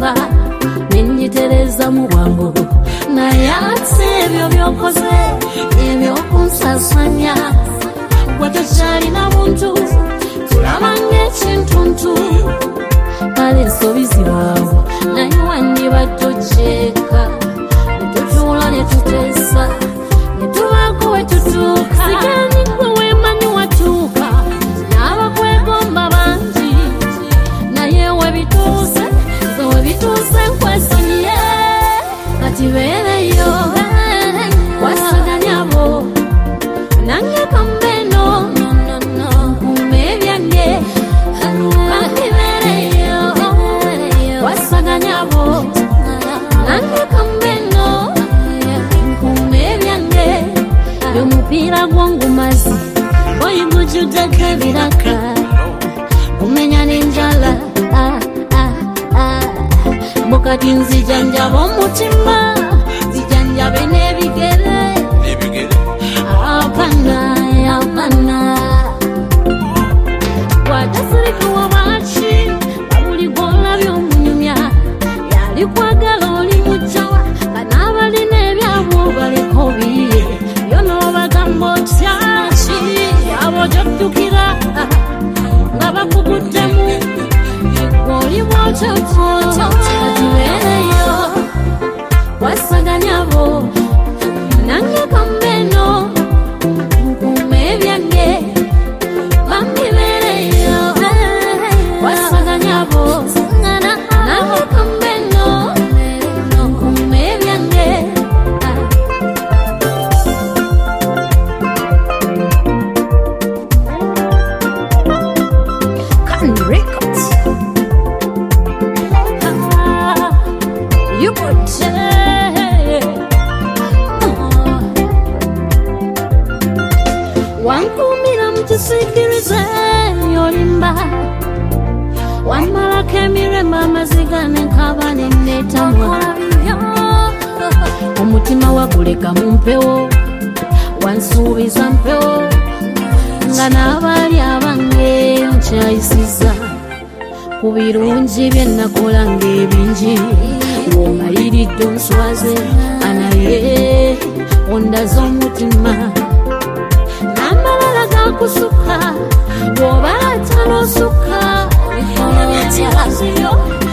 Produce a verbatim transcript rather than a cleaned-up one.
natuuka nenjitereza mu bwangu naye ate ebyo byokoze ebyokunsasanya gwe tokyalina muntu tulaba ng'ekintuntu kale ensobi zibaawo naye wandiba tojeeka netutuula netuteesa netubaako we tutuuka sigani gwe weemanyi watuuka n'abakwegomba bangi naye we bituuse ze we bituuse nkwesonyiye kati beereyo wasaganyabo nange kambeno nkume ebyange bandibeereyo wasaganyabo nange kambeno nkume ebyange by'omupiira gw'ongumazi oyigujjudeko ebiraka kumenya n'enjala mbukati nzijanjaba omutima zijanjabe n'ebigere apana apana watasirikuwa baki babuli gwolabya omunyumya yali kwagala oli mucawa banaabalina ebyabwe baleko biye byonobagamba otyaki abo gyottukira nga bakuguddemu oli bwotyoto atubeereyo wasaganyabo nange kambeno nkume ebyange bambibeereyo wasaganyabo nange kambeno nkume ebyange Can Records. You could say wankumira mukisikirize yolimba wamalako emirembe amaziga nenkaba nenetamwa omutima waguleka mu mpewo wansuubiza mpewo nga n'abaali abange nkyayisiza ku birungi bye nakola ng'ebingi ng'omaliridde onswaze anaye ondaza omutima n'amalala gakusuka bw'oba atanosuka olikola